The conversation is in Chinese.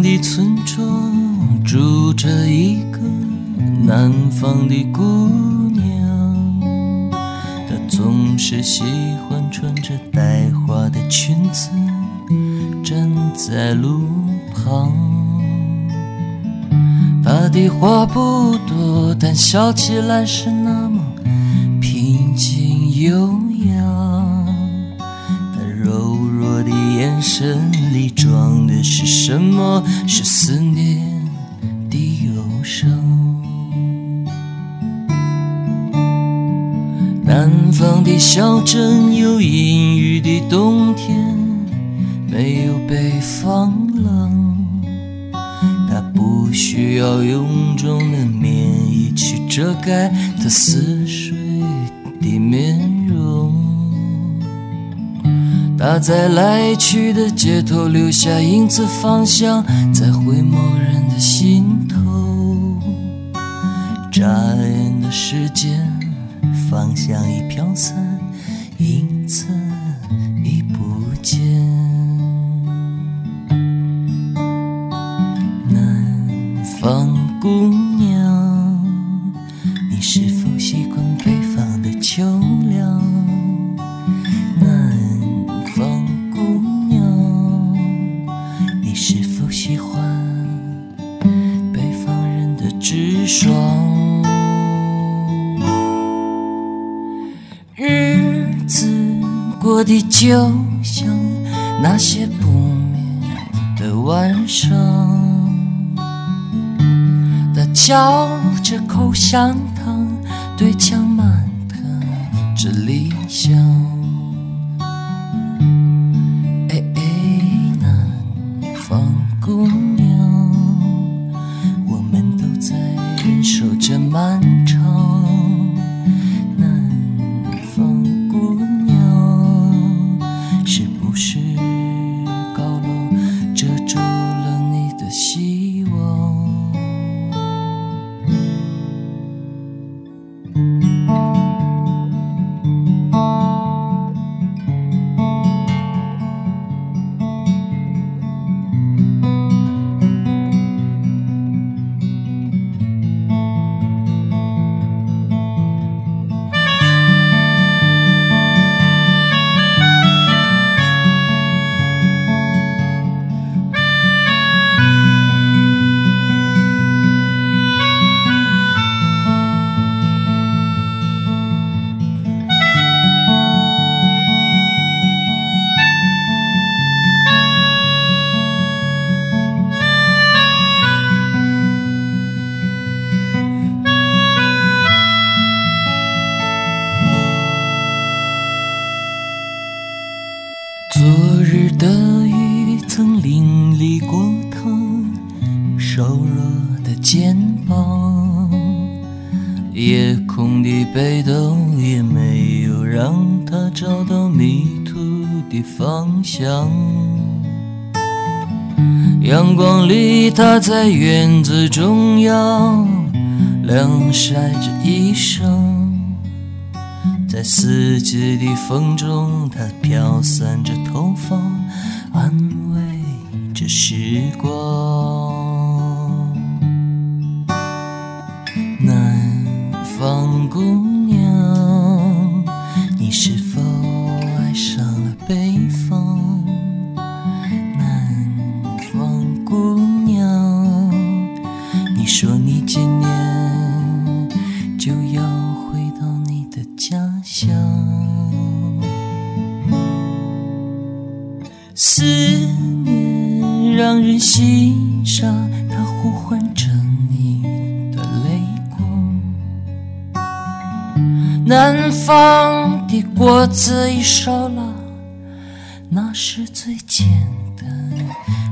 的村庄住着一个南方的姑娘，她总是喜欢穿着带花的裙子站在路旁。她的话不多，但笑起来是那么平静优雅。她柔弱的眼神里装的是什么？是思念的忧伤。南方的小镇有阴郁的冬天，没有北方冷。它不需要臃肿的棉衣去遮盖它似水的面容。它在来去的街头留下影子，方向在回眸人的心头。眨眼的时间，方向已飘散，影子已不见。南方姑娘，你是否习惯北方的秋凉？南方姑娘，你是否喜欢北方人的直爽？日子过得就像那些不眠的晚上，他嚼着口香糖，对墙漫谈着理想。南方姑娘，我们都在忍受着漫长。昨日的雨曾淋漓过她瘦弱的肩膀，夜空的北斗也没有让她找到迷途的方向。阳光里她在院子中央晾晒着衣裳，在四季的风中，它飘散着头发，安慰着时光。南方姑娘，你是否爱上了北方？南方姑娘，你说你今年就要回到你的家乡。思念让人心傻，它呼唤着你的泪光。南方的果子已熟了，那是最简单